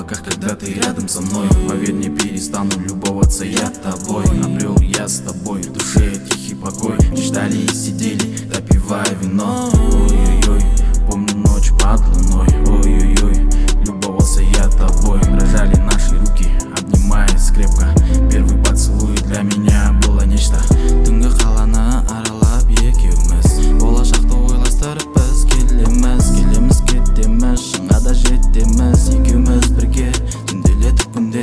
облаках, когда ты рядом со мной. Поверь, не перестану любоваться я тобой. Обрел я с тобой в душе тихий покой. Мечтали и сидели, допивая вино. Ой-ой-ой, помню ночь под луной. Ой-ой-ой, любовался я тобой. Дрожали наши руки, обнимаясь крепко. Первый поцелуй для меня было нечто. Түнгі қаланы аралап екеуміз, болашақты ойластырып біз келеміз кетеміз, шыңға да жетеміз. Екеуміз бірге түнделетіп күнде.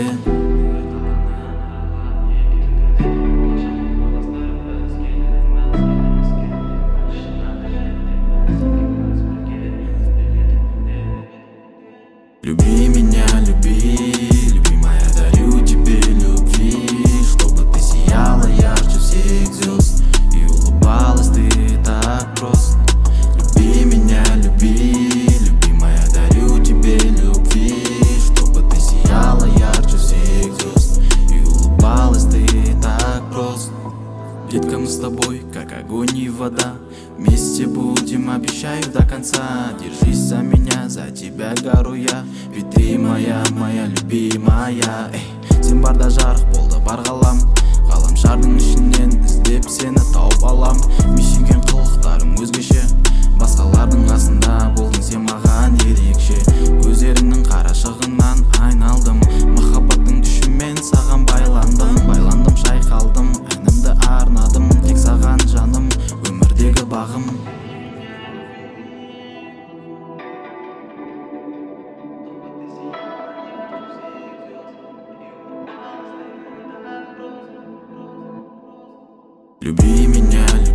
Люби меня, люби, любимая, дарю тебе любви, чтобы ты сияла ярче всех звезд и улыбалась ты так просто. Люби меня, люби, любимая, дарю тебе любви, чтобы ты сияла ярче всех звезд и улыбалась ты так просто. Детка, мы с тобой, как огонь и вода, вместе будем, обещаю, до конца. Держись за меня, за тебя гору я, ведь ты моя, моя любимая. Сен барда жарық болды бар ғалам, ғаламшардың ішінен іздеп сені тауып алам. Мүйсінген қылықтарың өзгеше, басқалардың қасында болдың сен маған ерекше. Көздеріңнің қарашығынан айналдым, махаббаттың күшімен саған байландым. Байландым, шайқалдым, әнімді арнадым, тек саған жаным, өмірдегі бағым. Люби меня,